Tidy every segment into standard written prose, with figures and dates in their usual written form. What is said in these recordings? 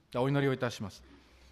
お祈りをいたします。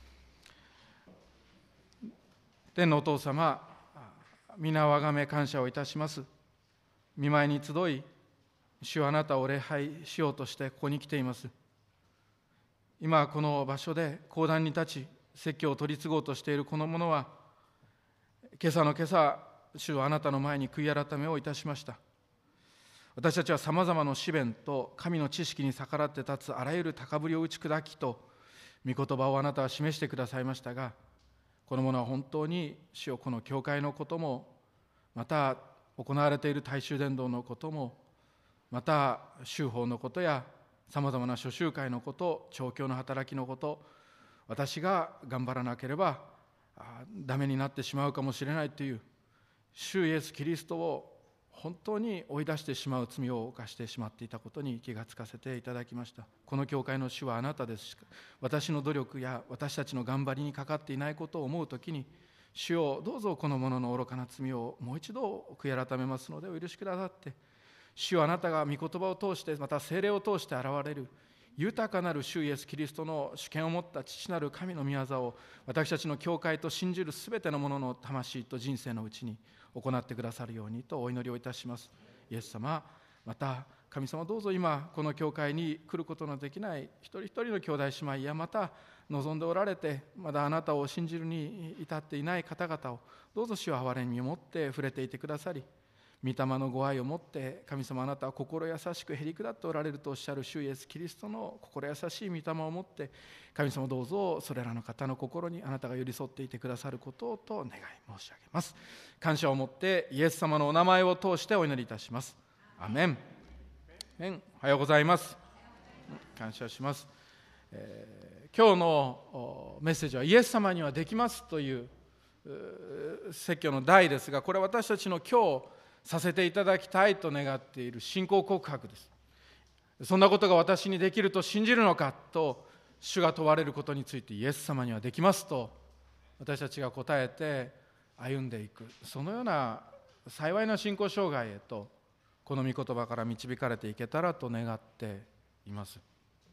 天のお父様、皆をあがめ感謝をいたします。御前に集い、主はあなたを礼拝しようとしてここに来ています。今この場所で講談に立ち説教を取り継ごうとしているこの者は、今朝の今朝、主はあなたの前に悔い改めをいたしました。私たちはさまざまな試練と神の知識に逆らって立つあらゆる高ぶりを打ち砕きと御言葉をあなたは示してくださいましたが、この者は本当に主よ、この教会のことも、また行われている大衆伝道のことも、また修法のことやさまざまな諸集会のこと、調教の働きのこと、私が頑張らなければダメになってしまうかもしれないという主イエスキリストを本当に追い出してしまう罪を犯してしまっていたことに気がつかせていただきました。この教会の主はあなたですし、私の努力や私たちの頑張りにかかっていないことを思うときに、主よ、どうぞこの者の愚かな罪をもう一度悔い改めますのでお許しくださって、主よ、あなたが御言葉を通して、また聖霊を通して現れる豊かなる主イエスキリストの主権を持った父なる神の御業を、私たちの教会と信じるすべての者の魂と人生のうちに行ってくださるようにとお祈りをいたします。イエス様、また神様、どうぞ今この教会に来ることのできない一人一人の兄弟姉妹や、また望んでおられてまだあなたを信じるに至っていない方々を、どうぞ主は憐れみを持って触れていてくださり、御霊のご愛を持って、神様、あなたは心優しくへり下っておられるとおっしゃる主イエスキリストの心優しい御霊を持って、神様、どうぞそれらの方の心にあなたが寄り添っていてくださることをと願い申し上げます。感謝を持ってイエス様のお名前を通してお祈りいたします。アメン。おはようございます。感謝します。今日のメッセージはイエス様にはできますという説教の題ですが、これは私たちの今日させていただきたいと願っている信仰告白です。そんなことが私にできると信じるのかと主が問われることについて、イエス様にはできますと私たちが答えて歩んでいく、そのような幸いな信仰生涯へとこの御言葉から導かれていけたらと願っています。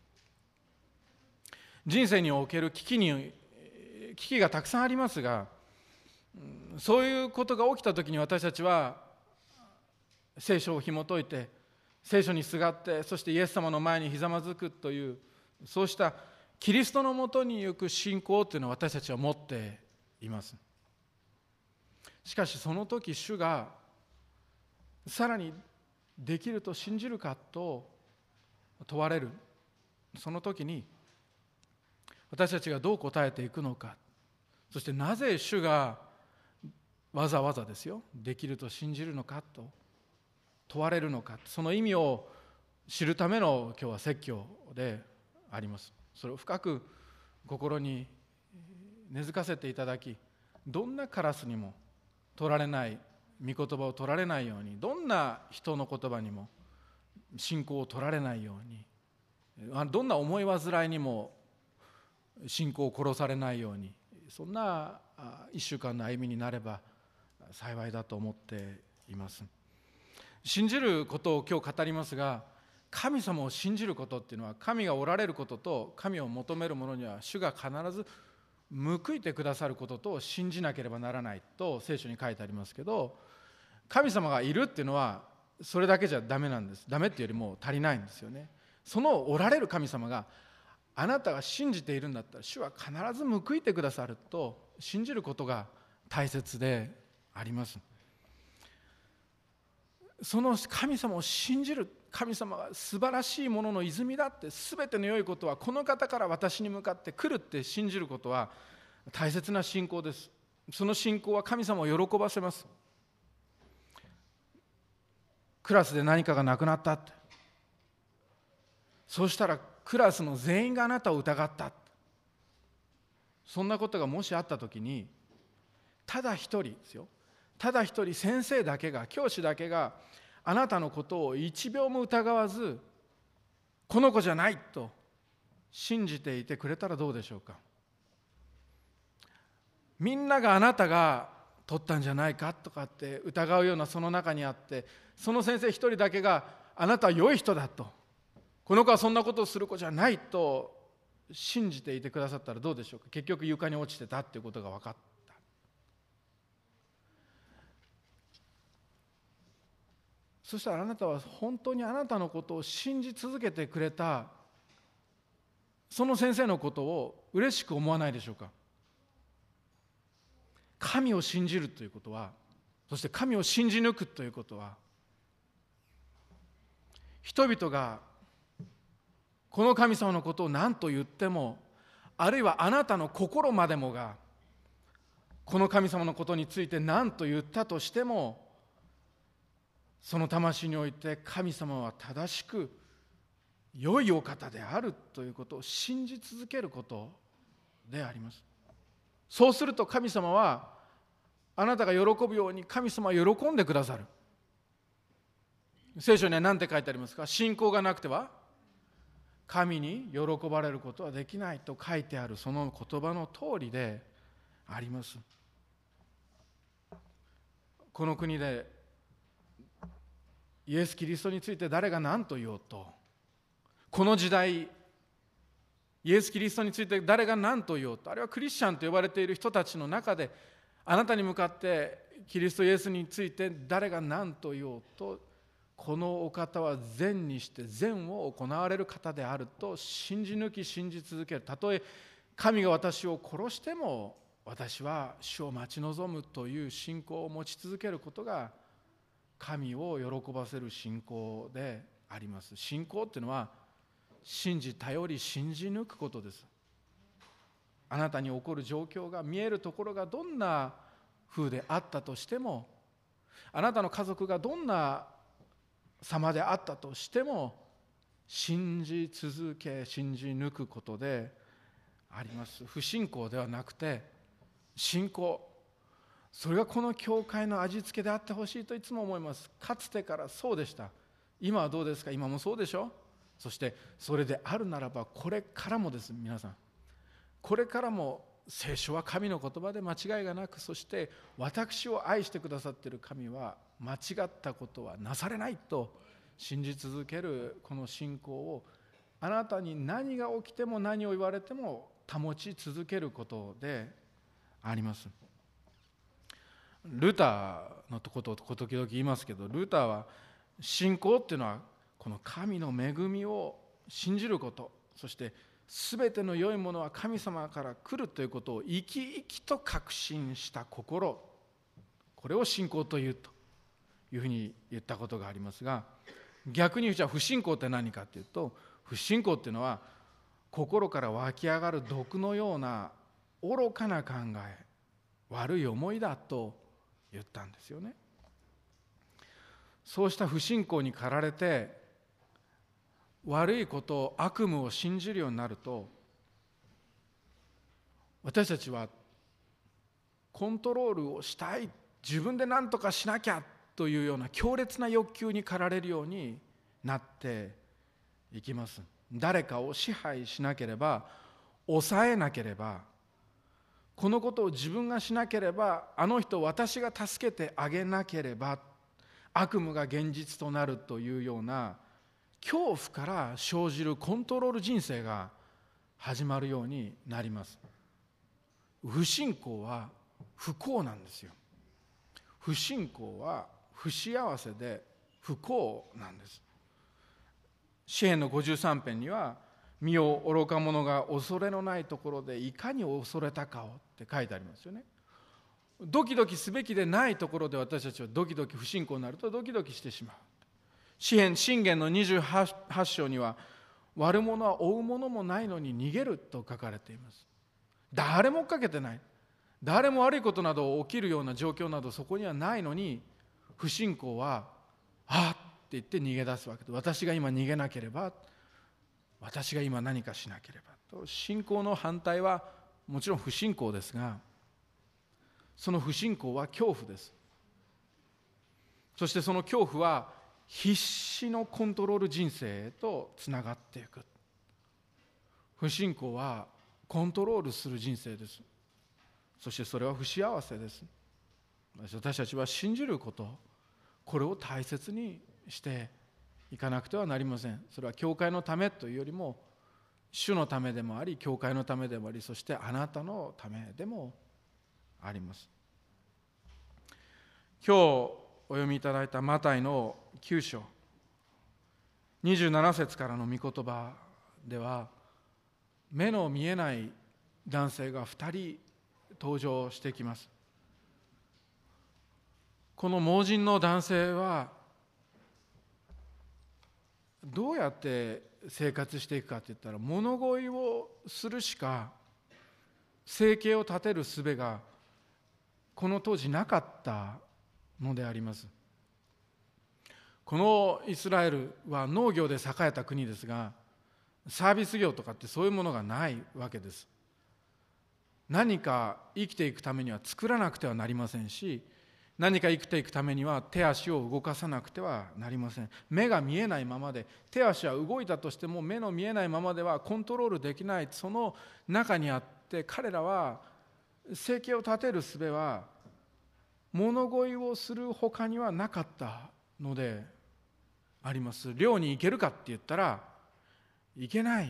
人生における危機がたくさんありますが、そういうことが起きたときに私たちは聖書を紐解いて、聖書にすがって、そしてイエス様の前にひざまずくという、そうしたキリストのもとに行く信仰というのを私たちは持っています。しかしその時、主がさらにできると信じるかと問われる、その時に私たちがどう答えていくのか、そしてなぜ主がわざわざですよ、できると信じるのかと問われるのか、その意味を知るための今日は説教であります。それを深く心に根付かせていただき、どんなカラスにも取られない、御言葉を取られないように、どんな人の言葉にも信仰を取られないように、どんな思い煩いにも信仰を殺されないように、そんな一週間の歩みになれば幸いだと思っています。信じることを今日語りますが、神様を信じることっていうのは、神がおられることと神を求める者には主が必ず報いてくださることと信じなければならないと聖書に書いてありますけど、神様がいるっていうのはそれだけじゃダメなんです。ダメっていうよりも足りないんですよね。そのおられる神様があなたが信じているんだったら、主は必ず報いてくださると信じることが大切であります。その神様を信じる、神様が素晴らしいものの泉だって、全ての良いことはこの方から私に向かって来るって信じることは大切な信仰です。その信仰は神様を喜ばせます。クラスで何かがなくなったって、そうしたらクラスの全員があなたを疑った、そんなことがもしあったときに、ただ一人ですよ、ただ一人先生だけが、教師だけがあなたのことを一秒も疑わず、この子じゃないと信じていてくれたらどうでしょうか。みんながあなたが取ったんじゃないかとかって疑うようなその中にあって、その先生一人だけがあなたは良い人だと、この子はそんなことをする子じゃないと信じていてくださったらどうでしょうか。結局床に落ちてたっていうことが分かった。そしたらあなたは本当にあなたのことを信じ続けてくれたその先生のことを嬉しく思わないでしょうか。神を信じるということは、そして神を信じ抜くということは、人々がこの神様のことを何と言っても、あるいはあなたの心までもがこの神様のことについて何と言ったとしても、その魂において神様は正しく良いお方であるということを信じ続けることであります。そうすると神様はあなたが喜ぶように神様は喜んでくださる。聖書には何て書いてありますか。信仰がなくては神に喜ばれることはできないと書いてある、その言葉の通りであります。この国でイエス・キリストについて誰が何と言おうと、この時代イエス・キリストについて誰が何と言おうと、あるいはクリスチャンと呼ばれている人たちの中であなたに向かってキリストイエスについて誰が何と言おうと、このお方は善にして善を行われる方であると信じ抜き信じ続ける。たとえ神が私を殺しても私は主を待ち望むという信仰を持ち続けることが神を喜ばせる信仰であります。信仰っていうのは信じ頼り信じ抜くことです。あなたに起こる状況が、見えるところがどんな風であったとしても、あなたの家族がどんな様であったとしても、信じ続け信じ抜くことであります。不信仰ではなくて信仰、それがこの教会の味付けであってほしいといつも思います。かつてからそうでした。今はどうですか。今もそうでしょ。そしてそれであるならばこれからもです。皆さん、これからも聖書は神の言葉で間違いがなく、そして私を愛してくださっている神は間違ったことはなされないと信じ続けるこの信仰を、あなたに何が起きても何を言われても保ち続けることであります。ルターのことを時々言いますけど、ルターは信仰っていうのはこの神の恵みを信じること、そして全ての良いものは神様から来るということを生き生きと確信した心、これを信仰というというふうに言ったことがありますが、逆にじゃあ不信仰って何かというと、不信仰っていうのは心から湧き上がる毒のような愚かな考え、悪い思いだと言ったんですよね。そうした不信仰に駆られて悪いことを、悪夢を信じるようになると、私たちはコントロールをしたい、自分で何とかしなきゃというような強烈な欲求に駆られるようになっていきます。誰かを支配しなければ、抑えなければ、このことを自分がしなければ、あの人を私が助けてあげなければ悪夢が現実となるというような恐怖から生じるコントロール人生が始まるようになります。不信仰は不幸なんですよ。不信仰は不幸せで不幸なんです。詩編の53編には、身を愚か者が恐れのないところでいかに恐れたかをって書いてありますよね。ドキドキすべきでないところで私たちはドキドキ、不信仰になるとドキドキしてしまう。箴言の28章には、悪者は追うものもないのに逃げると書かれています。誰も追っかけてない、誰も悪いことなど起きるような状況などそこにはないのに、不信仰はあって言って逃げ出すわけで、私が今逃げなければ、私が今何かしなければと。信仰の反対はもちろん不信仰ですが、その不信仰は恐怖です。そしてその恐怖は必死のコントロール人生へとつながっていく。不信仰はコントロールする人生です。そしてそれは不幸せです。私たちは信じること、これを大切にしていかなくてはなりません。それは教会のためというよりも、 主のためでもあり、教会のためでもあり、そしてあなたのためでもあります。今日お読みいただいたマタイの9章27節からの御言葉では、目の見えない男性が2人登場してきます。この盲人の男性はどうやって生活していくかといったら、物乞いをするしか生計を立てる術がこの当時なかったのであります。このイスラエルは農業で栄えた国ですが、サービス業とかってそういうものがないわけです。何か生きていくためには作らなくてはなりませんし、何か生きていくためには手足を動かさなくてはなりません。目が見えないままで、手足は動いたとしても目の見えないままではコントロールできない、その中にあって、彼らは生計を立てる術は物乞いをするほかにはなかったのであります。漁に行けるかって言ったら行けない。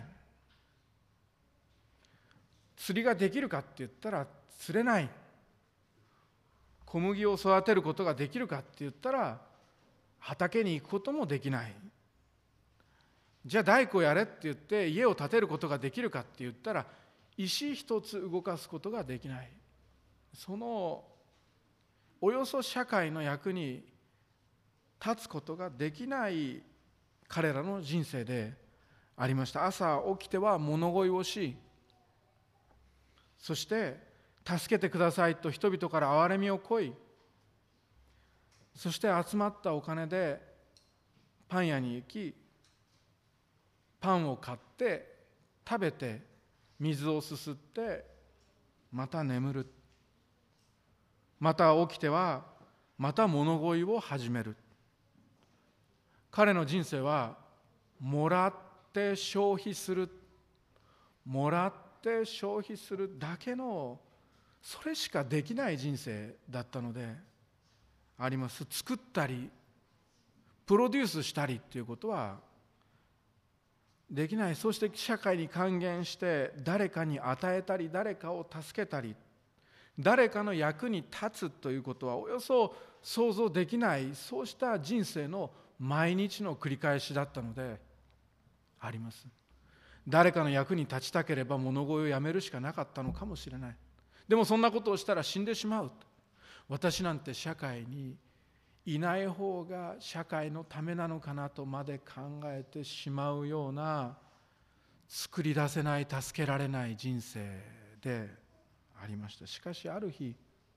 釣りができるかって言ったら釣れない。小麦を育てることができるかって言ったら畑に行くこともできない。じゃあ大工をやれって言って家を建てることができるかって言ったら石一つ動かすことができない。そのおよそ社会の役に立つことができない彼らの人生でありました。朝起きては物乞いをし、そして助けてくださいと人々から憐れみを乞い、そして集まったお金でパン屋に行き、パンを買って食べて水をすすってまた眠る。また起きてはまた物乞いを始める。彼の人生はもらって消費する、もらって消費するだけの、それしかできない人生だったのであります。作ったりプロデュースしたりっていうことはできない。そして社会に還元して誰かに与えたり、誰かを助けたり、誰かの役に立つということはおよそ想像できない、そうした人生の毎日の繰り返しだったのであります。誰かの役に立ちたければ物乞いをやめるしかなかったのかもしれない。でもそんなことをしたら死んでしまう。私なんて社会にいない方が社会のためなのかなとまで考えてしまうような、作り出せない、助けられない人生でありました。しかしある日、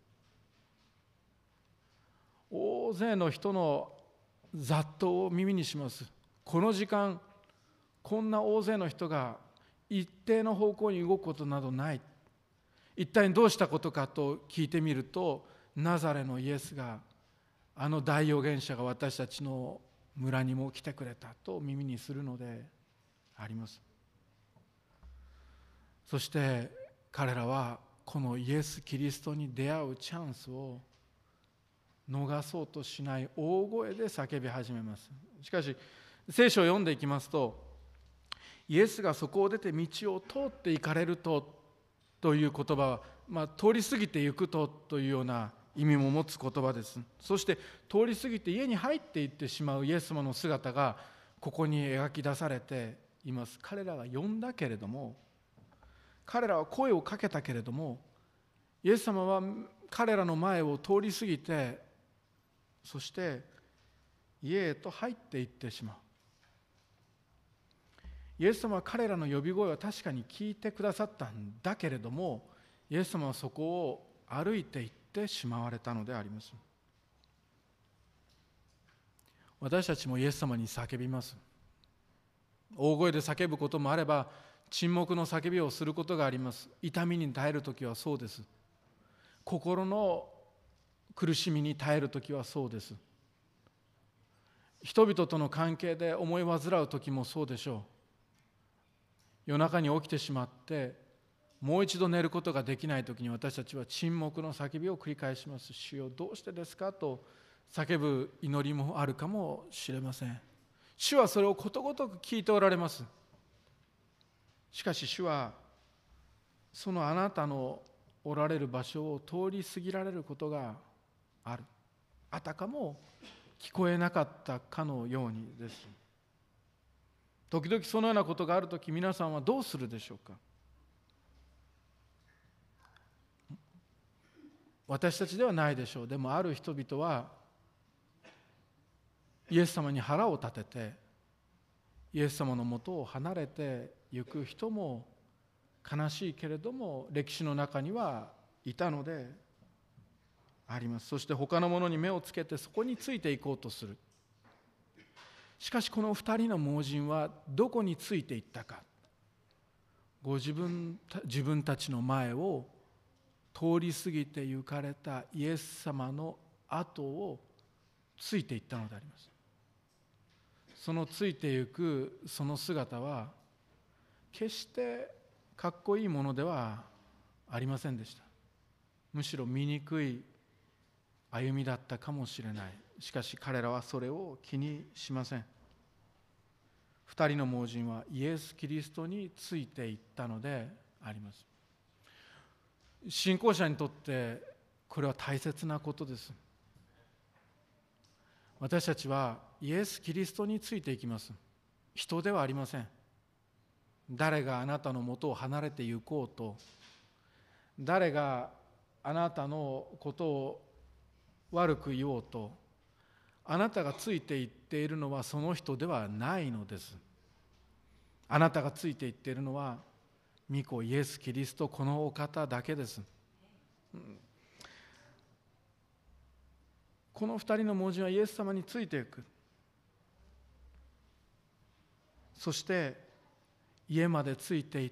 大勢の人の雑踏を耳にします。この時間、こんな大勢の人が一定の方向に動くことなどない。一体どうしたことかと聞いてみると、ナザレのイエスが、あの大預言者が私たちの村にも来てくれたと耳にするのであります。そして彼らはこのイエス・キリストに出会うチャンスを逃そうとしない、大声で叫び始めます。しかし聖書を読んでいきますと、イエスがそこを出て道を通って行かれるという言葉は、通り過ぎて行くというような意味も持つ言葉です。そして通り過ぎて家に入っていってしまうイエス様の姿がここに描き出されています。彼らが呼んだけれども、彼らは声をかけたけれども、イエス様は彼らの前を通り過ぎて、そして家へと入っていってしまう。イエス様は彼らの呼び声は確かに聞いてくださったんだけれども、イエス様はそこを歩いていってしまわれたのであります。私たちもイエス様に叫びます。大声で叫ぶこともあれば、沈黙の叫びをすることがあります。痛みに耐えるときはそうです。心の苦しみに耐えるときはそうです。人々との関係で思い煩うときもそうでしょう。夜中に起きてしまってもう一度寝ることができないときに、私たちは沈黙の叫びを繰り返します。主よ、どうしてですかと叫ぶ祈りもあるかもしれません。主はそれをことごとく聞いておられます。 しかし主はそのあなたのおられる場所を通り過ぎられることがある。あたかも聞こえなかったかのようにです。時々そのようなことがあるとき、皆さんはどうするでしょうか。私たちではないでしょう。でもある人々はイエス様に腹を立ててイエス様のもとを離れて行く人も悲しいけれども歴史の中にはいたのであります。そして他のものに目をつけてそこについていこうとする。しかしこの二人の盲人はどこについていったか。自分たちの前を通り過ぎて行かれたイエス様の後をついていったのであります。そのついていくその姿は決してかっこいいものではありませんでした。むしろ醜い歩みだったかもしれない。しかし彼らはそれを気にしません。二人の盲人はイエス・キリストについていったのであります。信仰者にとってこれは大切なことです。私たちはイエス・キリストについていきます。人ではありません。誰があなたのもとを離れて行こうと、誰があなたのことを悪く言おうと、あなたがついていっているのはその人ではないのです。あなたがついていっているのは御子イエス・キリスト、このお方だけです。この二人の盲人はイエス様についていく。そして家までついていって、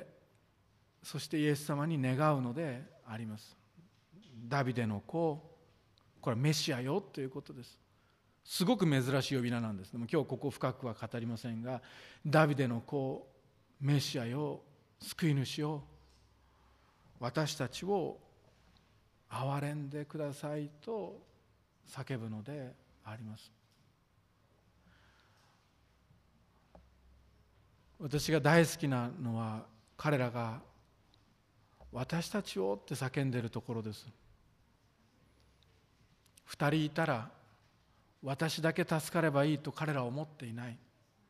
そしてイエス様に願うのであります。ダビデの子、これはメシアよということです。すごく珍しい呼び名なんです。でも今日ここ深くは語りませんが、ダビデの子、メシアよ、救い主よ、私たちを憐れんでくださいと叫ぶのであります。私が大好きなのは彼らが私たちをって叫んでいるところです。二人いたら私だけ助かればいいと彼らは思っていない。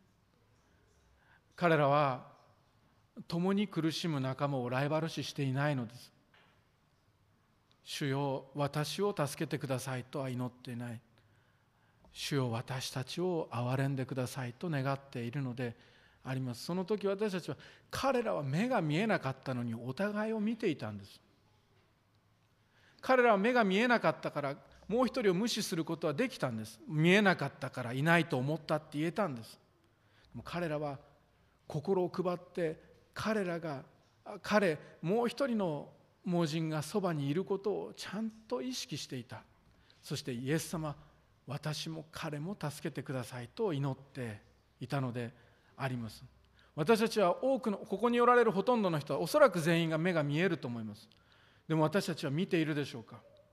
彼らは共に苦しむ仲間をライバル視していないのです。主よ私を助けてくださいとは祈っていない。主よ私たちを憐れんでくださいと願っているのであります。その時私たちは、彼らは目が見えなかったのにお互いを見ていたんです。彼らは目が見えなかったからもう一人を無視することはできたんです。見えなかったからいないと思ったって言えたんです。でも彼らは心を配って、もう一人の盲人がそばにいることをちゃんと意識していた。そしてイエス様、私も彼も助けてくださいと祈っていたのであります。私たちはここにおられるほとんどの人はおそらく全員が目が見えると思います。でも私たちは見ているでしょうか。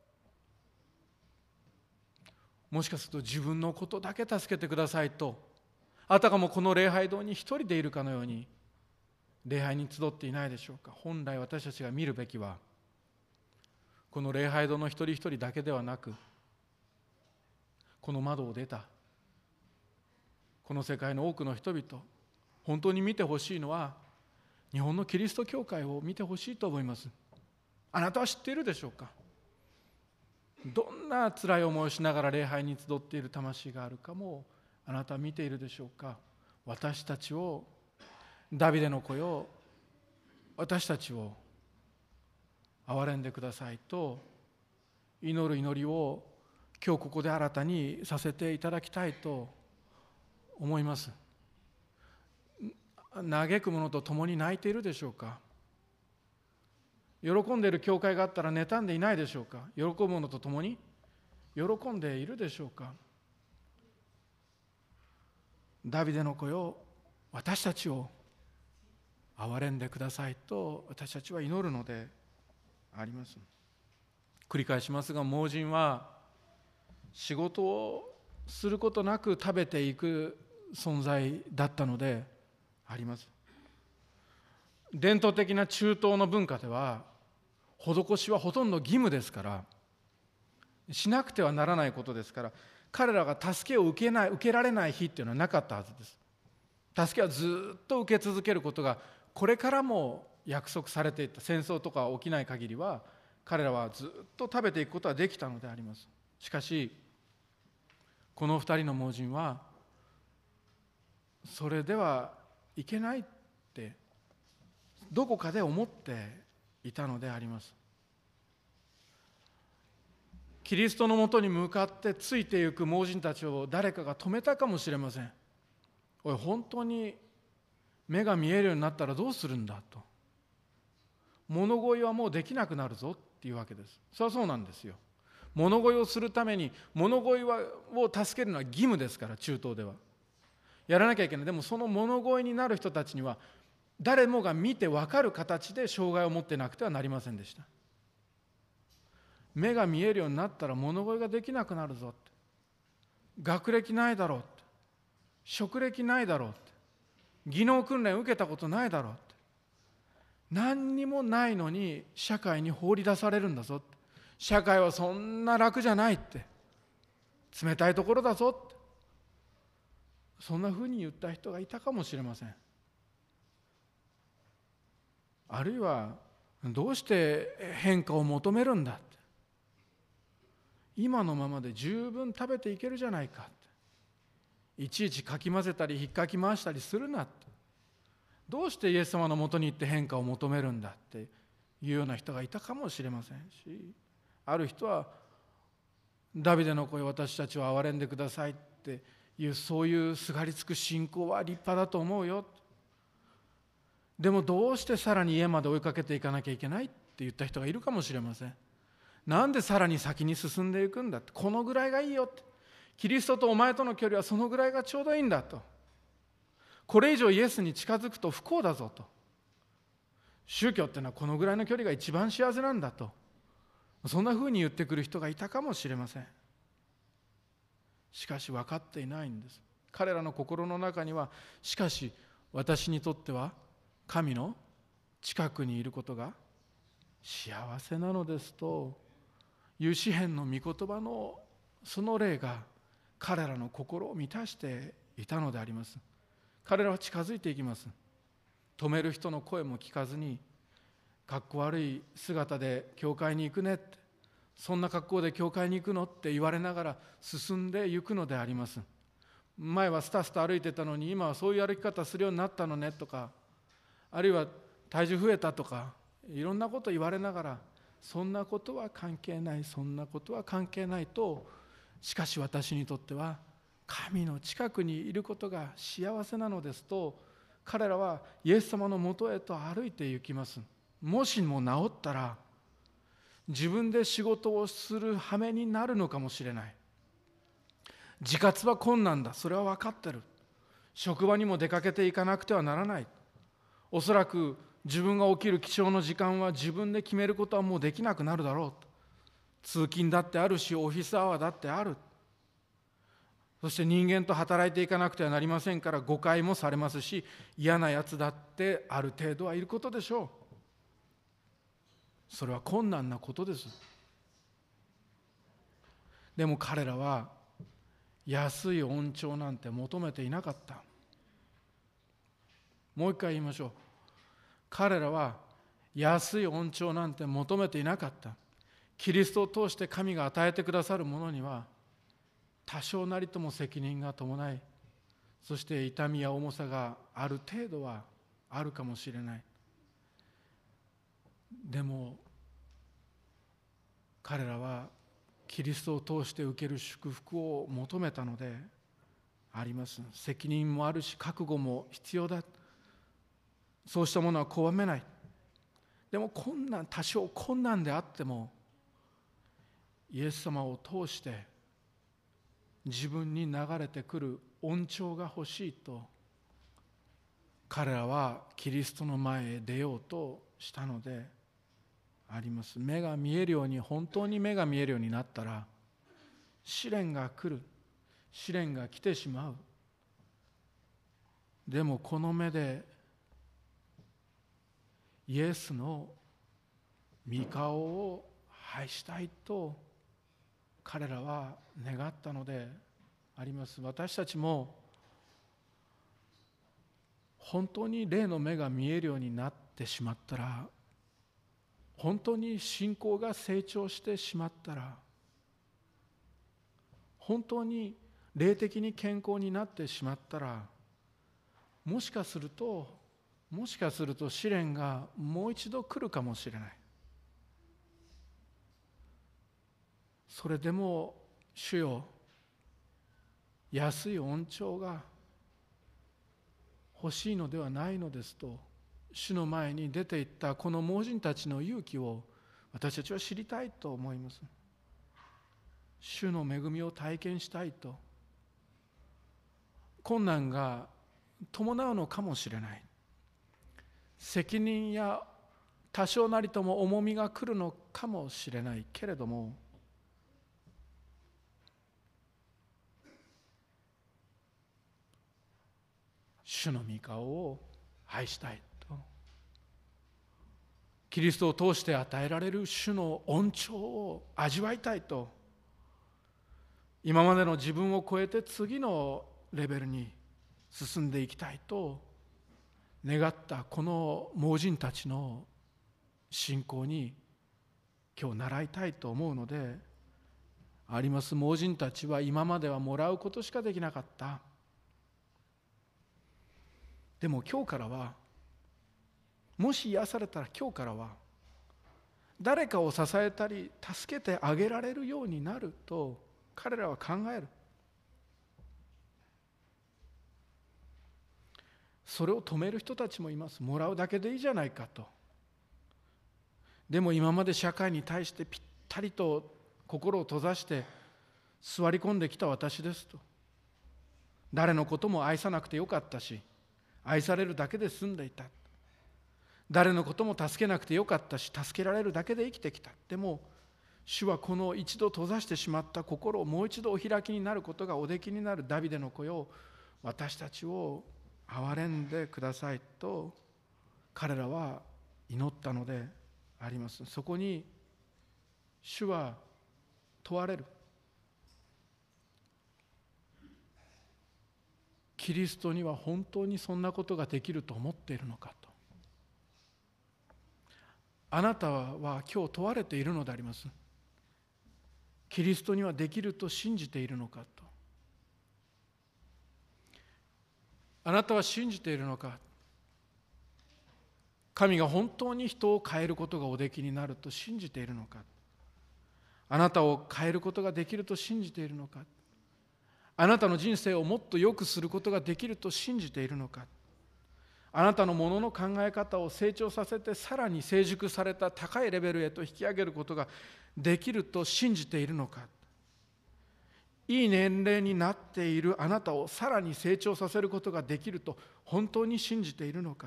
もしかすると自分のことだけ助けてくださいと、あたかもこの礼拝堂に一人でいるかのように礼拝に集っていないでしょうか。本来私たちが見るべきはこの礼拝堂の一人一人だけではなく、この窓を出たこの世界の多くの人々、本当に見てほしいのは日本のキリスト教会を見てほしいと思います。あなたは知っているでしょうか。どんな辛い思いをしながら礼拝に集っている魂があるかもあなたは見ているでしょうか。私たちを、ダビデの子よ、私たちを憐れんでくださいと祈る祈りを今日ここで新たにさせていただきたいと思います。嘆く者と共に泣いているでしょうか。喜んでいる教会があったら妬んでいないでしょうか。喜ぶ者と共に喜んでいるでしょうか。ダビデの子よ、私たちを憐れんでくださいと私たちは祈るのであります。繰り返しますが、盲人は仕事をすることなく食べていく存在だったのであります。 伝統的な中東の文化では施しはほとんど義務ですから、しなくてはならないことですから、彼らが助けを受けられない日っていうのはなかったはずです。助けはずっと受け続けることがこれからも約束されていた。戦争とか起きない限りは彼らはずっと食べていくことはできたのであります。しかしこの二人の盲人はそれではいけないってどこかで思っていたのであります。キリストのもとに向かってついていく盲人たちを誰かが止めたかもしれません。おい、本当に目が見えるようになったらどうするんだと。物乞いはもうできなくなるぞっていうわけです。それはそうなんですよ。物乞いをするために、物乞いを助けるのは義務ですから、中東ではやらなきゃいけない。でもその物乞いになる人たちには誰もが見て分かる形で障害を持ってなくてはなりませんでした。目が見えるようになったら物乞いができなくなるぞって。学歴ないだろうって、職歴ないだろうって、技能訓練受けたことないだろうって、何にもないのに社会に放り出されるんだぞって。社会はそんな楽じゃないって、冷たいところだぞって、そんなふうに言った人がいたかもしれません。あるいはどうして変化を求めるんだって、今のままで十分食べていけるじゃないかって、いちいちかき混ぜたり引っかき回したりするなって、どうしてイエス様のもとに行って変化を求めるんだっていうような人がいたかもしれませんし、ある人はダビデの子よ私たちを憐れんでくださいっていう、そういうすがりつく信仰は立派だと思うよ。でもどうしてさらに家まで追いかけていかなきゃいけないって言った人がいるかもしれません。なんでさらに先に進んでいくんだって、このぐらいがいいよって、キリストとお前との距離はそのぐらいがちょうどいいんだと、これ以上イエスに近づくと不幸だぞと、宗教ってのはこのぐらいの距離が一番幸せなんだと、そんなふうに言ってくる人がいたかもしれません。しかし分かっていないんです。彼らの心の中には、しかし私にとっては神の近くにいることが幸せなのですという詩篇の御言葉のその例が彼らの心を満たしていたのであります。彼らは近づいていきます。止める人の声も聞かずに、かっこ悪い姿で教会に行くねって、そんな格好で教会に行くのって言われながら進んでいくのであります。前はスタスタ歩いてたのに今はそういう歩き方するようになったのねとか、あるいは体重増えたとか、いろんなこと言われながら、そんなことは関係ない、そんなことは関係ないと、しかし私にとっては神の近くにいることが幸せなのですと、彼らはイエス様のもとへと歩いて行きます。もしも治ったら自分で仕事をする羽目になるのかもしれない。自活は困難だ、それは分かってる。職場にも出かけていかなくてはならない。おそらく自分が起きる起床の時間は自分で決めることはもうできなくなるだろう。通勤だってあるし、オフィスアワーだってある。そして人間と働いていかなくてはなりませんから、誤解もされますし、嫌なやつだってある程度はいることでしょう。それは困難なことです。でも彼らは安い恩寵なんて求めていなかった。もう一回言いましょう。彼らは安い恩寵なんて求めていなかった。キリストを通して神が与えてくださるものには多少なりとも責任が伴い、そして痛みや重さがある程度はあるかもしれない。でも彼らはキリストを通して受ける祝福を求めたのであります。責任もあるし覚悟も必要だ。そうしたものは拒めない。でも多少困難であってもイエス様を通して自分に流れてくる恩寵が欲しいと、彼らはキリストの前へ出ようとしたのであります。目が見えるように、本当に目が見えるようになったら試練が来る、試練が来てしまう。でもこの目でイエスの御顔を拝したいと彼らは願ったのであります。私たちも本当に霊の目が見えるようになってしまったら、本当に信仰が成長してしまったら、本当に霊的に健康になってしまったら、もしかすると試練がもう一度来るかもしれない。それでも主よ、安い恩寵が欲しいのではないのですと、主の前に出ていったこの盲人たちの勇気を私たちは知りたいと思います。主の恵みを体験したいと。困難が伴うのかもしれない。責任や多少なりとも重みが来るのかもしれないけれども、主の御顔を愛したいと、キリストを通して与えられる主の恩寵を味わいたいと、今までの自分を超えて次のレベルに進んでいきたいと願ったこの盲人たちの信仰に今日習いたいと思うのであります。盲人たちは今まではもらうことしかできなかった。でも今日からは、もし癒されたら今日からは誰かを支えたり助けてあげられるようになると彼らは考える。それを止める人たちもいます。もらうだけでいいじゃないかと。でも今まで社会に対してぴったりと心を閉ざして座り込んできた私ですと。誰のことも愛さなくてよかったし、愛されるだけで済んでいた。誰のことも助けなくてよかったし、助けられるだけで生きてきた。でも主はこの一度閉ざしてしまった心をもう一度お開きになることがおできになるダビデの声を、私たちを憐れんでくださいと彼らは祈ったのであります。そこに主は問われる。キリストには本当にそんなことができると思っているのかと。あなたは今日問われているのであります。キリストにはできると信じているのかと。あなたは信じているのか。神が本当に人を変えることがおできになると信じているのか。あなたを変えることができると信じているのか。あなたの人生をもっと良くすることができると信じているのか。あなたのものの考え方を成長させてさらに成熟された高いレベルへと引き上げることができると信じているのか。いい年齢になっているあなたをさらに成長させることができると本当に信じているのか。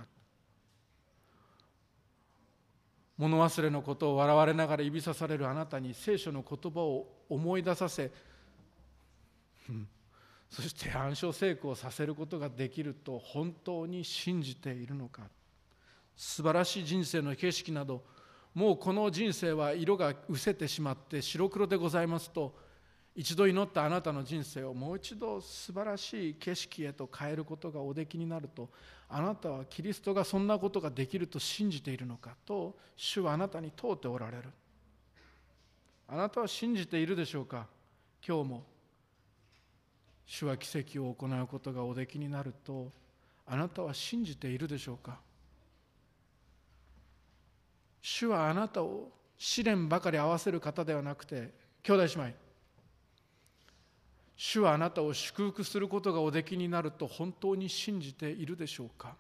物忘れのことを笑われながら指さされるあなたに聖書の言葉を思い出させ、そして暗唱成功させることができると本当に信じているのか。素晴らしい人生の景色など、もうこの人生は色が失せてしまって白黒でございますと、一度祈ったあなたの人生をもう一度素晴らしい景色へと変えることがおできになると、あなたはキリストがそんなことができると信じているのかと主はあなたに問うておられる。あなたは信じているでしょうか。今日も主は奇跡を行うことがおできになるとあなたは信じているでしょうか。主はあなたを試練ばかり合わせる方ではなくて、兄弟姉妹、主はあなたを祝福することがおできになると本当に信じているでしょうか。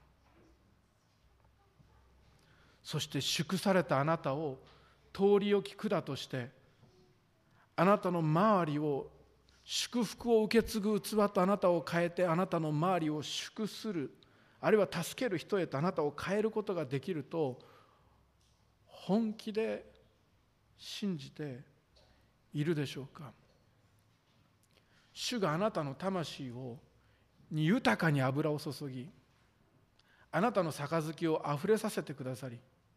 そして祝されたあなたを通り置き管としてあなたの周りを祝福を受け継ぐ器とあなたを変えて、あなたの周りを祝する、あるいは助ける人へとあなたを変えることができると本気で信じているでしょうか。主があなたの魂に豊かに油を注ぎ、あなたの杯をあふれさせてくださり、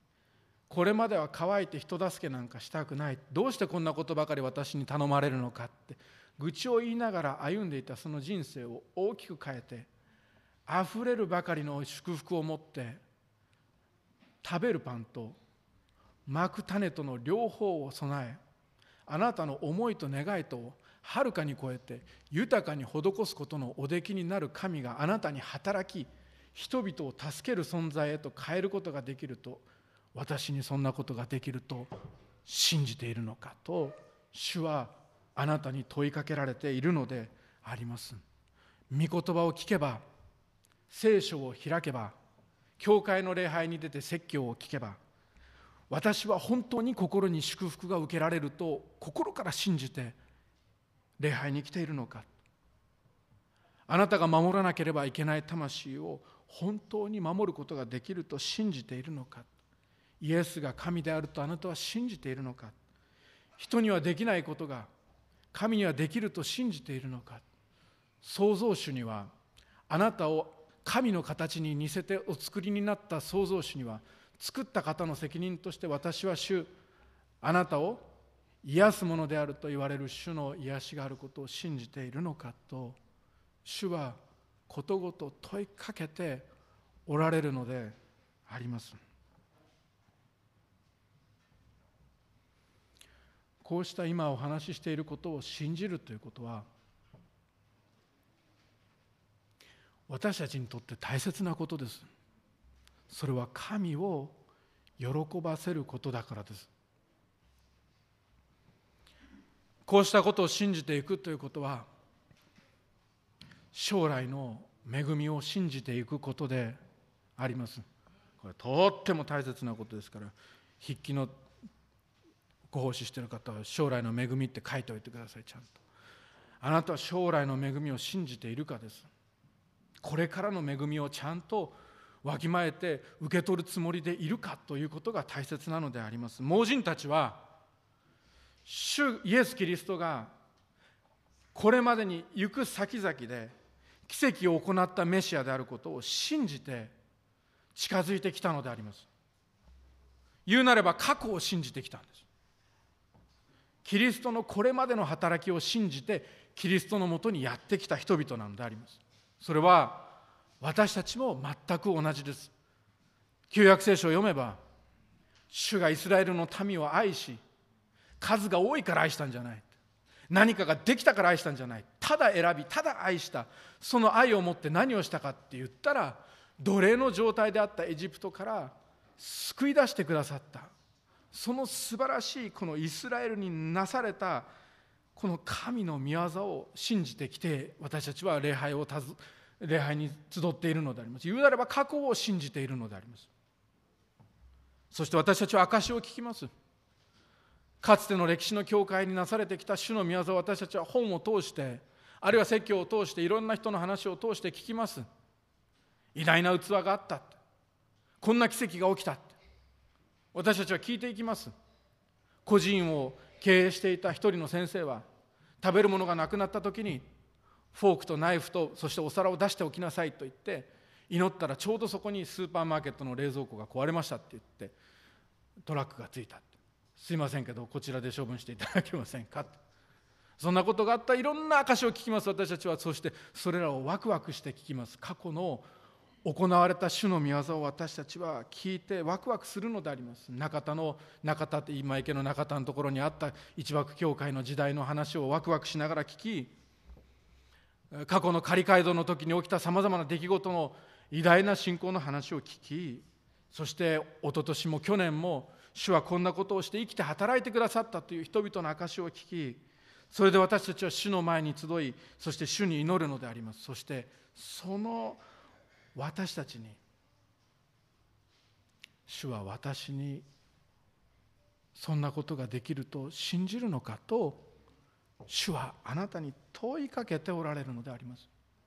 これまでは乾いて人助けなんかしたくない、どうしてこんなことばかり私に頼まれるのかって愚痴を言いながら歩んでいたその人生を大きく変えて、あふれるばかりの祝福を持って食べるパンとまく種との両方を備え、あなたの思いと願いとはるかに超えて豊かに施すことのおできになる神があなたに働き、人々を助ける存在へと変えることができると、私にそんなことができると信じているのかと主はあなたに問いかけられているのであります。御言葉を聞けば、聖書を開けば、教会の礼拝に出て説教を聞けば、私は本当に心に祝福が受けられると心から信じて礼拝に来ているのか。あなたが守らなければいけない魂を本当に守ることができると信じているのか。イエスが神であるとあなたは信じているのか。人にはできないことが神にはできると信じているのか。創造主には、あなたを神の形に似せてお作りになった創造主には、作った方の責任として、私は主、あなたを癒すものであると言われる主の癒しがあることを信じているのかと、主はことごと問いかけておられるのであります。こうした今お話ししていることを信じるということは、私たちにとって大切なことです。それは神を喜ばせることだからです。こうしたことを信じていくということは、将来の恵みを信じていくことであります。これとっても大切なことですから、筆記のご奉仕している方は将来の恵みって書いておいてください。ちゃんとあなたは将来の恵みを信じているかです。これからの恵みをちゃんとわきまえて受け取るつもりでいるかということが大切なのであります。盲人たちは主イエス・キリストがこれまでに行く先々で奇跡を行ったメシアであることを信じて近づいてきたのであります。言うなれば過去を信じてきたんです。キリストのこれまでの働きを信じてキリストのもとにやってきた人々なのであります。それは私たちも全く同じです。旧約聖書を読めば、主がイスラエルの民を愛し、数が多いから愛したんじゃない、何かができたから愛したんじゃない、ただ選び、ただ愛した。その愛をもって何をしたかって言ったら、奴隷の状態であったエジプトから救い出してくださった、その素晴らしいこのイスラエルになされたこの神の御業を信じてきて、私たちは礼拝に集っているのであります。言うなれば過去を信じているのであります。そして私たちは証しを聞きます。かつての歴史の教会になされてきた主の御業を私たちは本を通して、あるいは説教を通して、いろんな人の話を通して聞きます。偉大な器があった、こんな奇跡が起きた、私たちは聞いていきます。個人を経営していた一人の先生は、食べるものがなくなった時にフォークとナイフとそしてお皿を出しておきなさいと言って祈ったら、ちょうどそこにスーパーマーケットの冷蔵庫が壊れましたって言ってトラックがついた。すいませんけどこちらで処分していただけませんか。そんなことがあった。いろんな証を聞きます。私たちはそしてそれらをワクワクして聞きます。過去の行われた主の御業を私たちは聞いてワクワクするのであります。中田って今池の中田のところにあった一幕教会の時代の話をワクワクしながら聞き、過去の仮街道の時に起きたさまざまな出来事の偉大な信仰の話を聞き、そして一昨年も去年も主はこんなことをして生きて働いてくださったという人々の証を聞き、それで私たちは主の前に集い、そして主に祈るのであります。そしてその私たちに、主は私にそんなことができると信じるのかと、主はあなたに問いかけておられるのであります。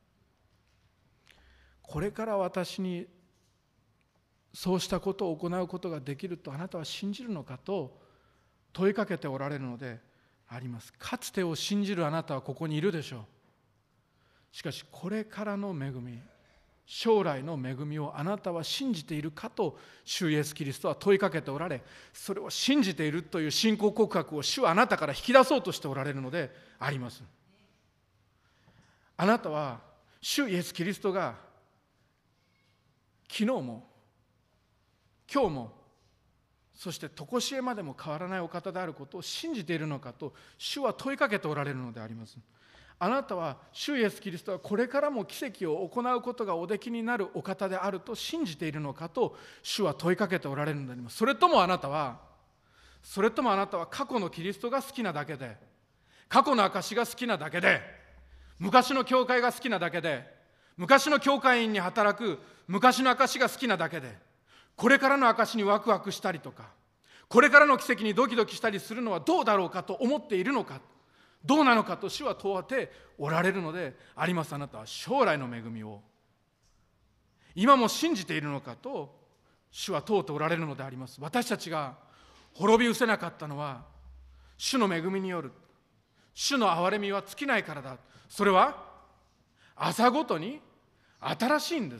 これから私にそうしたことを行うことができるとあなたは信じるのかと問いかけておられるのであります。かつてを信じるあなたはここにいるでしょう。しかしこれからの恵み、 将来の恵みをあなたは信じているかと主イエスキリストは問いかけておられ、それを信じているという信仰告白を主はあなたから引き出そうとしておられるのであります。あなたは主イエスキリストが昨日も今日もそして常しえまでも変わらないお方であることを信じているのかと主は問いかけておられるのであります。あなたは主イエスキリストはこれからも奇跡を行うことがおできになるお方であると信じているのかと主は問いかけておられるのであります。それともあなたは過去のキリストが好きなだけで、過去の証が好きなだけで、昔の教会が好きなだけで、昔の教会員に働く昔の証が好きなだけで、これからの証にワクワクしたりとか、これからの奇跡にドキドキしたりするのはどうだろうかと思っているのか、どうなのかと主は問わておられるのであります。あなたは将来の恵みを今も信じているのかと主は問うておられるのであります。私たちが滅び失せなかったのは主の恵みによる。主の憐れみは尽きないからだ。それは朝ごとに新しいんです。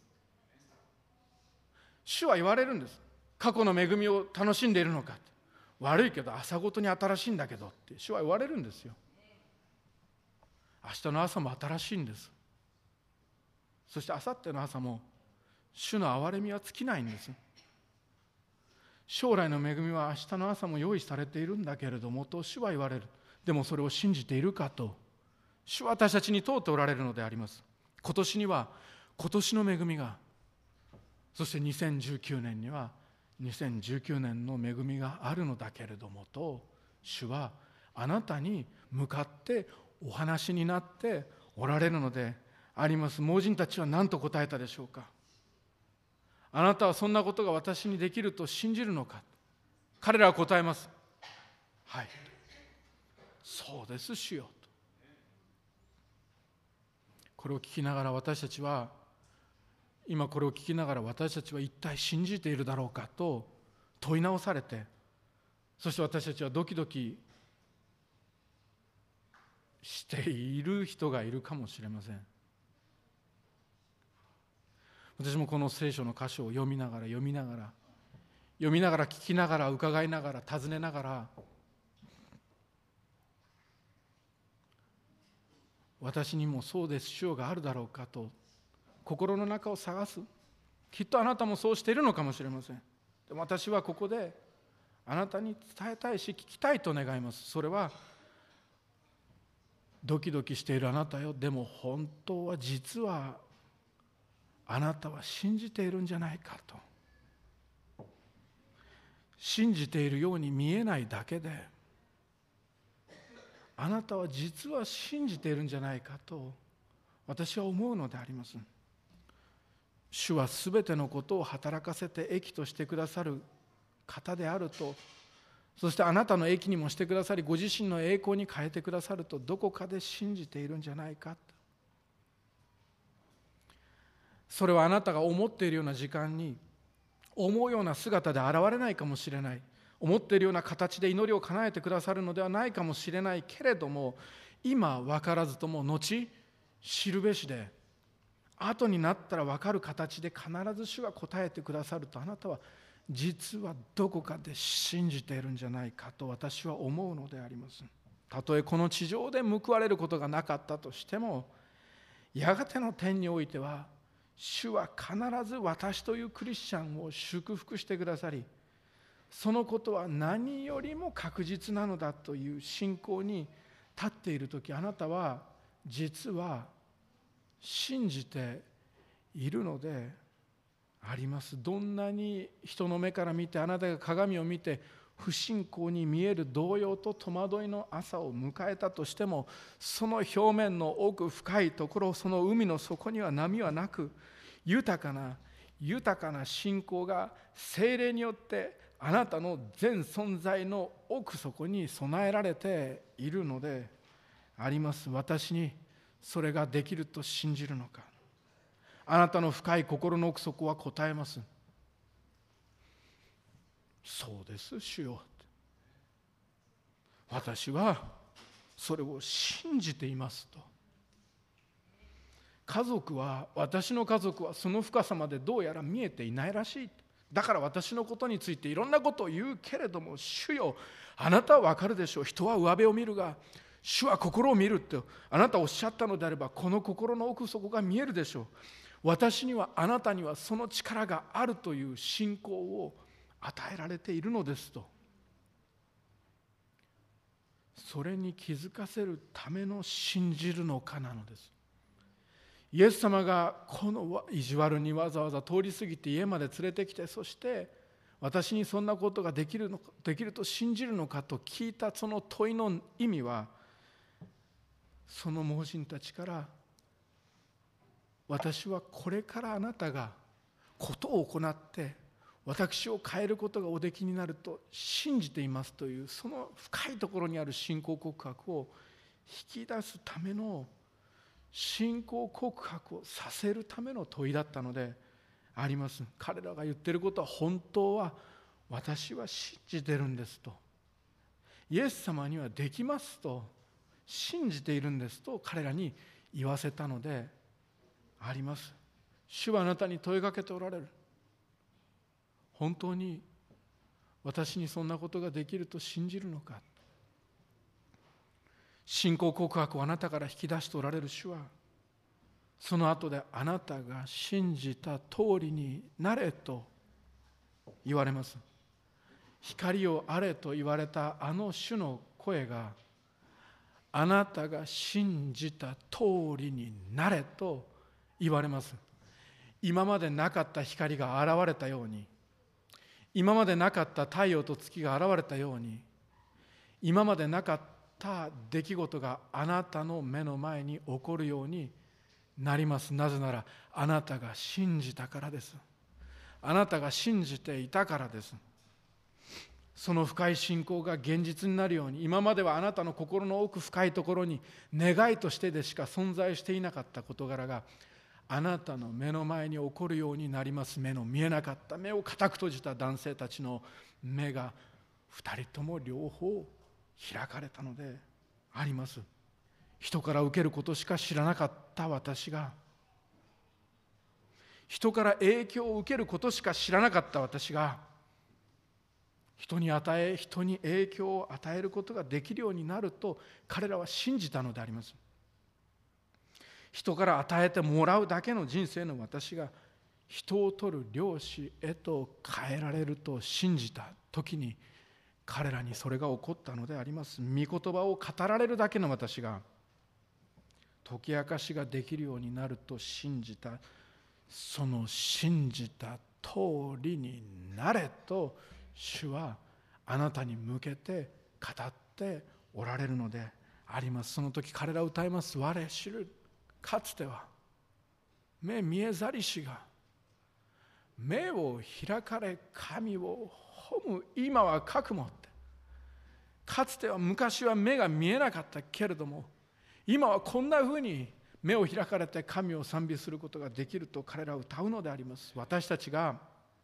主は言われるんです。過去の恵みを楽しんでいるのか。悪いけど朝ごとに新しいんだけどって主は言われるんですよ。明日の朝も新しいんです。そして明後日の朝も主の憐れみは尽きないんです。将来の恵みは明日の朝も用意されているんだけれどもと主は言われる。でもそれを信じているかと主は私たちに問うておられるのであります。今年には今年の恵みが、そして2019年には2019年の恵みがあるのだけれどもと主はあなたに向かってお話になっておられるのであります。盲人たちは何と答えたでしょうか。あなたはそんなことが私にできると信じるのか。彼らは答えます。はい、そうです主よ。これを聞きながら私たちは今これを聞きながら私たちは一体信じているだろうかと問い直されて、そして私たちはドキドキしている人がいるかもしれません。私もこの聖書の箇所を読みながら聞きながら伺いながら尋ねながら、私にもそうです主よがあるだろうかと心の中を探す。きっとあなたもそうしているのかもしれません。でも私はここであなたに伝えたいし聞きたいと願います。それはドキドキしているあなたよ、でも本当は実はあなたは信じているんじゃないかと。信じているように見えないだけであなたは実は信じているんじゃないかと私は思うのであります。主はすべてのことを働かせて益としてくださる方であると、そしてあなたの益にもしてくださりご自身の栄光に変えてくださるとどこかで信じているんじゃないか。それはあなたが思っているような時間に思うような姿で現れないかもしれない、思っているような形で祈りを叶えてくださるのではないかもしれないけれども、今分からずとも後知るべしで後になったら分かる形で必ず主が答えてくださるとあなたは実はどこかで信じているんじゃないかと私は思うのであります。たとえこの地上で報われることがなかったとしても、やがての天においては主は必ず私というクリスチャンを祝福してくださり、そのことは何よりも確実なのだという信仰に立っているとき、あなたは実は信じているのであります。どんなに人の目から見てあなたが鏡を見て不信仰に見える動揺と戸惑いの朝を迎えたとしても、その表面の奥深いところ、その海の底には波はなく、豊かな信仰が聖霊によってあなたの全存在の奥底に備えられているのであります。私にそれができると信じるのか。あなたの深い心の奥底は答えます。そうです主よ、私はそれを信じていますと私の家族はその深さまでどうやら見えていないらしい。だから私のことについていろんなことを言うけれども、主よ、あなたはわかるでしょう。人は上辺を見るが、主は心を見るってあなたおっしゃったのであれば、この心の奥底が見えるでしょう。私には、あなたにはその力があるという信仰を与えられているのですと、それに気づかせるための信じるのかなのです。イエス様がこの意地悪にわざわざ通り過ぎて家まで連れてきて、そして私にそんなことができると信じるのかと聞いたその問いの意味は、その盲人たちから、私はこれからあなたがことを行って私を変えることがおできになると信じていますという、その深いところにある信仰告白を引き出すための、信仰告白をさせるための問いだったのであります。彼らが言っていることは、本当は私は信じてるんですと、イエス様にはできますと信じているんですと彼らに言わせたのであります。主はあなたに問いかけておられる。本当に私にそんなことができると信じるのか。信仰告白をあなたから引き出しておられる主は、その後であなたが信じた通りになれと言われます。光をあれと言われたあの主の声が、あなたが信じた通りになれと言われます。今までなかった光が現れたように、今までなかった太陽と月が現れたように、今までなかった出来事があなたの目の前に起こるようになります。なぜならあなたが信じたからです。あなたが信じていたからです。その深い信仰が現実になるように、今まではあなたの心の奥深いところに願いとしてでしか存在していなかった事柄があなたの目の前に起こるようになります。目の見えなかった、目を固く閉じた男性たちの目が2人とも両方開かれたのであります。人から受けることしか知らなかった私が、人から影響を受けることしか知らなかった私が、人に影響を与えることができるようになると彼らは信じたのであります。人から与えてもらうだけの人生の私が、人を取る漁師へと変えられると信じた時に、彼らにそれが起こったのであります。御言葉を語られるだけの私が解き明かしができるようになると信じた。その信じた通りになれと主はあなたに向けて語っておられるのであります。その時彼らは歌います。我知る、かつては目見えざりしが目を開かれ神を褒む、今はかくもって。かつては、昔は目が見えなかったけれども、今はこんなふうに目を開かれて神を賛美することができると彼らは歌うのであります。私たちが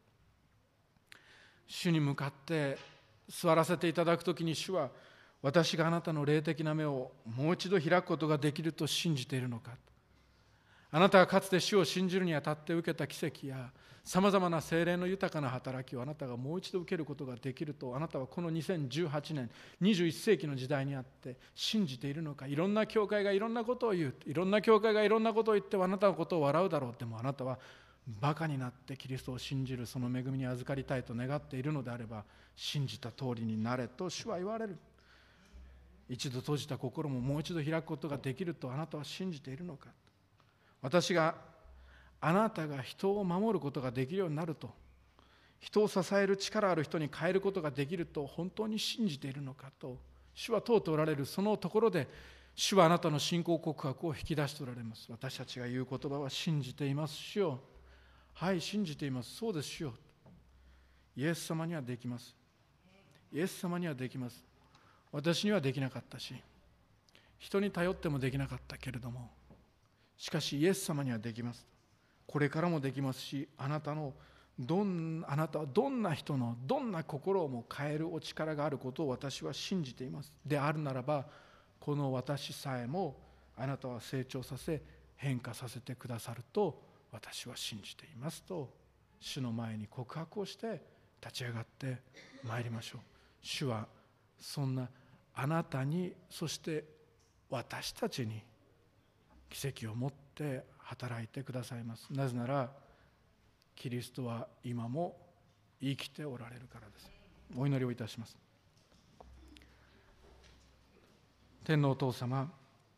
主に向かって座らせていただくときに、主は私があなたの霊的な目をもう一度開くことができると信じているのか。あなたがかつて主を信じるにあたって受けた奇跡やさまざまな聖霊の豊かな働きをあなたがもう一度受けることができると、あなたはこの2018年21世紀の時代にあって信じているのか。いろんな教会がいろんなことを言う、いろんな教会がいろんなことを言ってあなたのことを笑うだろう。でもあなたはバカになってキリストを信じる、その恵みに預かりたいと願っているのであれば、信じた通りになれと主は言われる。一度閉じた心ももう一度開くことができるとあなたは信じているのか。あなたが人を守ることができるようになると、人を支える力ある人に変えることができると本当に信じているのかと主は問うておられる。そのところで主はあなたの信仰告白を引き出しておられます。私たちが言う言葉は、信じています主よ。はい、信じています。そうです主よ。イエス様にはできます。イエス様にはできます。私にはできなかったし、人に頼ってもできなかったけれども、しかしイエス様にはできます。これからもできますし、あなたはどんな人のどんな心をも変えるお力があることを私は信じています。であるならば、この私さえもあなたは成長させ変化させてくださると私は信じていますと、主の前に告白をして立ち上がってまいりましょう。主はそんなあなたに、そして私たちに奇跡を持って働いてくださいます。なぜならキリストは今も生きておられるからです。お祈りをいたします。天皇お父様、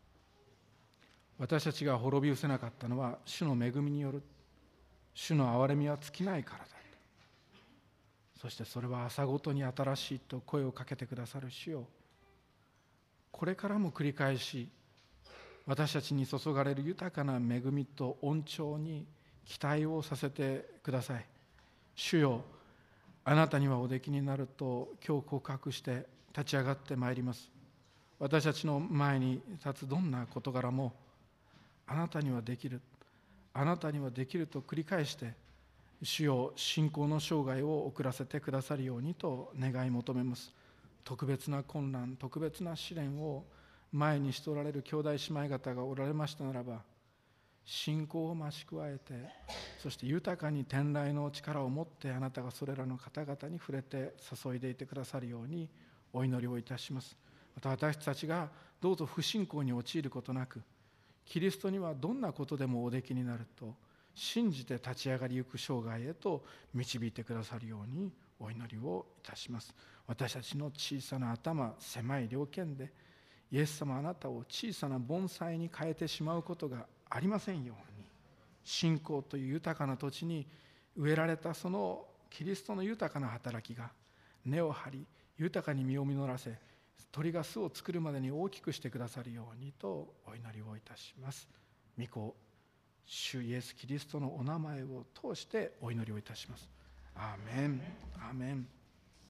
私たちが滅び失せなかったのは主の恵みによる。主の憐れみは尽きないからだ。そしてそれは朝ごとに新しいと声をかけてくださる主よ、これからも繰り返し私たちに注がれる豊かな恵みと恩寵に期待をさせてください。主よ、あなたにはおできになると今日告白して立ち上がってまいります。私たちの前に立つどんな事柄もあなたにはできる、あなたにはできると繰り返して、主よ、信仰の生涯を送らせてくださるようにと願い求めます。特別な困難、特別な試練を前にしておられる兄弟姉妹方がおられましたならば、信仰を増し加えて、そして豊かに天来の力を持ってあなたがそれらの方々に触れて注いでいてくださるようにお祈りをいたします。また私たちがどうぞ不信仰に陥ることなく、キリストにはどんなことでもおできになると信じて立ち上がりゆく生涯へと導いてくださるようにお祈りをいたします。私たちの小さな頭、狭い猟犬でイエス様、あなたを小さな盆栽に変えてしまうことがありませんように、信仰という豊かな土地に植えられたそのキリストの豊かな働きが根を張り豊かに実を実らせ、鳥が巣を作るまでに大きくしてくださるようにとお祈りをいたします。御子主イエスキリストのお名前を通してお祈りをいたします。アーメン、アーメン。